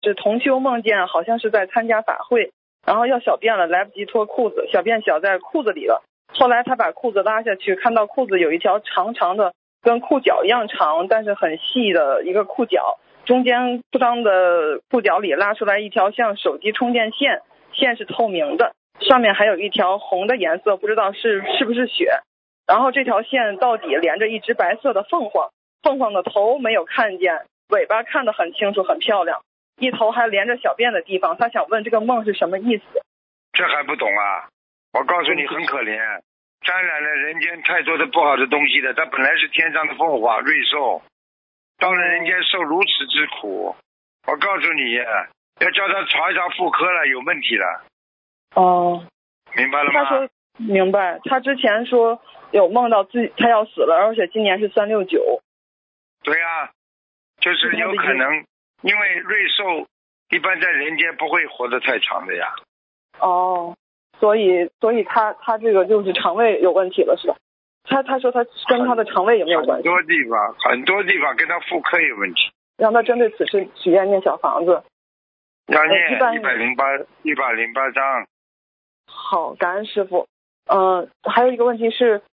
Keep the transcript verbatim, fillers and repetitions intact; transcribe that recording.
是同修梦见好像是在参加法会，然后要小便了，来不及脱裤子，小便小在裤子里了。后来他把裤子拉下去，看到裤子有一条长长的跟裤脚一样长但是很细的一个裤脚，中间裤裆的裤脚里拉出来一条像手机充电线，线是透明的，上面还有一条红的颜色，不知道是是不是血。然后这条线到底连着一只白色的凤凰，凤凰的头没有看见，尾巴看得很清楚很漂亮，一头还连着小便的地方。他想问这个梦是什么意思？ 这还不懂啊？我告诉你很可怜，沾染了人间太多的不好的东西的，它本来是天上的凤凰瑞兽，到了人间受如此之苦。我告诉你，要叫他查一查妇科了，有问题了。 哦， 明白了吗？ 他说明白。他之前说有梦到自己他要死了，而且今年是三六九。 对呀、啊，就是有可能，因为瑞兽一般在人间不会活得太长的呀。 哦，所以所以他他这个就是肠胃有问题了是吧？他他说他跟他的肠胃有没有关系？ 很多地方很多地方跟他妇科有问题。 让他针对此事许愿念小房子， 要念一百零八一百零八章。 好，感恩师傅。嗯、呃，还有一个问题是，